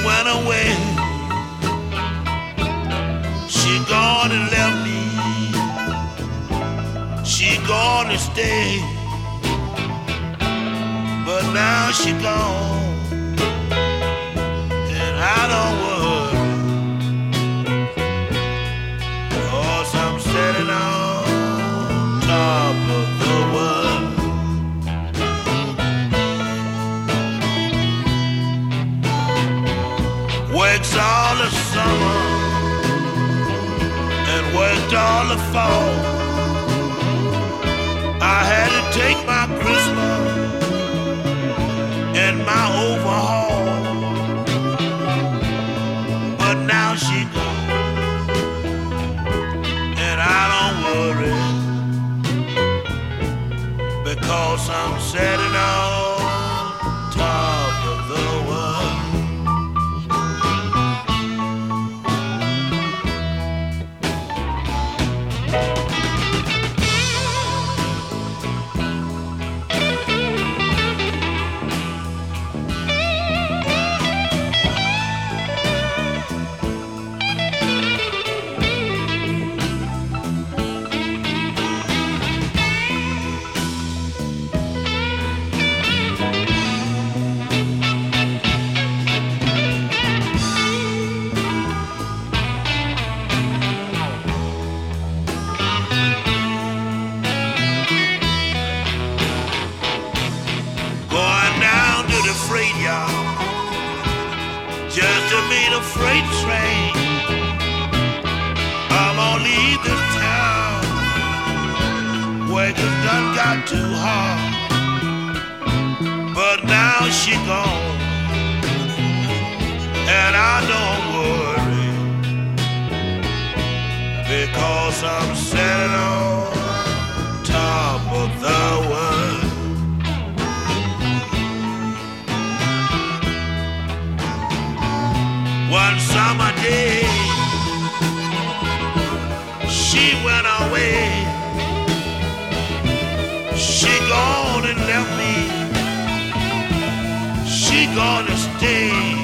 went away. She gone and left me. She gone to stay. But now she gone, and I don't worry, 'cause I'm sitting on top of the world. Works all the summer and worked all the fall. I had to take my Christmas and my overhaul, but now she gone, and I don't worry, because I'm sitting on top of the world. Freight yard just to meet a freight train. I'm gonna leave this town, workers done got too hard, but now she gone, and I don't worry, because I'm sitting on top of the world. One summer day, she went away. She gone and left me. She gonna stay.